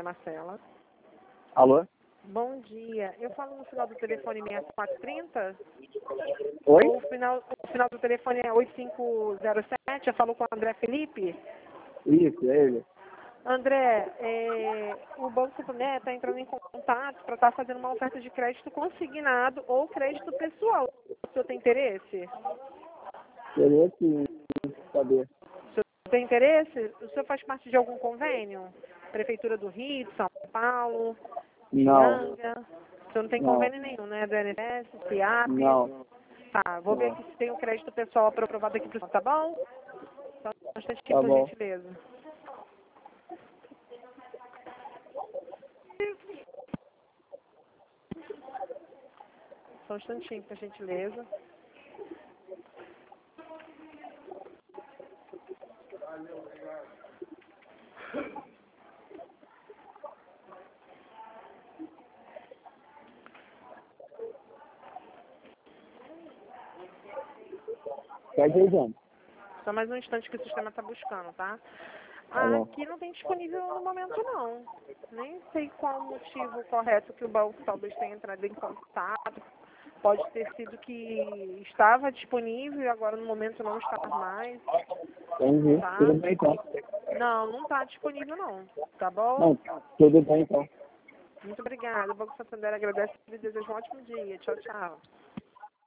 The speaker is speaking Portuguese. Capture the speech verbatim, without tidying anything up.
é Marcela. Alô? Bom dia. Eu falo no final do telefone sessenta e quatro trinta? Oi? O final, o final do telefone é oito cinco zero sete. Eu falo com o André Felipe. Isso, é ele. André, é, o Banco Santander está entrando em contato para estar fazendo uma oferta de crédito consignado ou crédito pessoal. O senhor tem interesse? Queria sim saber. O senhor tem interesse? O senhor faz parte de algum convênio? Prefeitura do Rio, de São Paulo, Não, Piranga? O senhor não tem não, convênio nenhum, né? Do I N S S, C I A P? não, Tá, vou ver não. aqui se tem o crédito pessoal aprovado aqui para o senhor, tá bom? Só um instantinho, Tá por bom. gentileza. Só um instantinho, por gentileza. Tá dizendo? Só mais um instante que o sistema está buscando, tá? Tá bom. Aqui não tem disponível no momento, não. Nem sei qual o motivo correto que o banco talvez tenha entrado em contato. Pode ter sido que estava disponível e agora no momento não está mais, Entendi. tá? Tudo bem então. Não, não está disponível não, tá bom? Não, tudo bem então. Muito obrigada. O Banco Santander agradece e deseja um ótimo dia. Tchau, tchau.